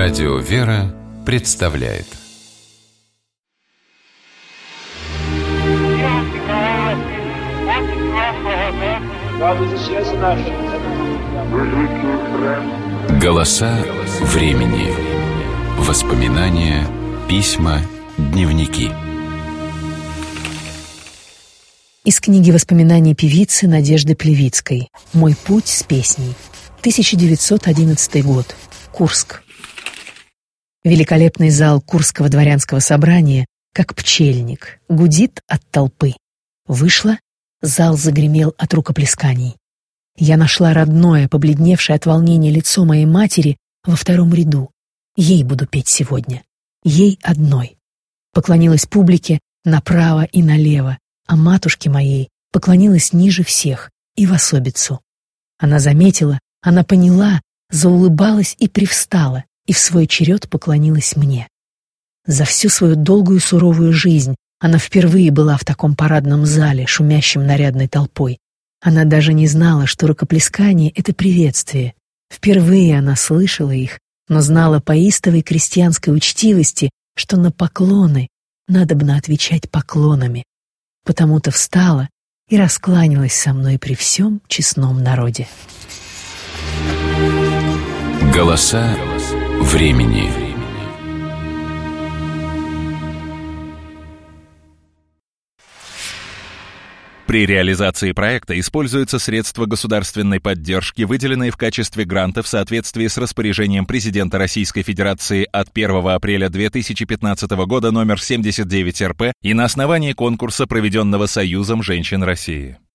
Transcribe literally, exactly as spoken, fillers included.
Радио «Вера» представляет «Голоса времени». Воспоминания, письма, дневники. Из книги воспоминаний певицы Надежды Плевицкой «Мой путь с песней». тысяча девятьсот одиннадцатый год. Курск. Великолепный зал Курского дворянского собрания, как пчельник, гудит от толпы. Вышла, зал загремел от рукоплесканий. Я нашла родное, побледневшее от волнения лицо моей матери во втором ряду. Ей буду петь сегодня. Ей одной. Поклонилась публике направо и налево, а матушке моей поклонилась ниже всех и в особицу. Она заметила, она поняла, заулыбалась и привстала, и в свой черед поклонилась мне. За всю свою долгую суровую жизнь она впервые была в таком парадном зале, шумящем нарядной толпой. Она даже не знала, что рукоплескание — это приветствие. Впервые она слышала их, но знала по истовой крестьянской учтивости, что на поклоны надобно отвечать поклонами. Потому-то встала и раскланялась со мной при всем честном народе. Голоса времени. При реализации проекта используются средства государственной поддержки, выделенные в качестве гранта в соответствии с распоряжением президента Российской Федерации от первого апреля две тысячи пятнадцатого года номер семьдесят девять эр пэ и на основании конкурса, проведенного Союзом женщин России.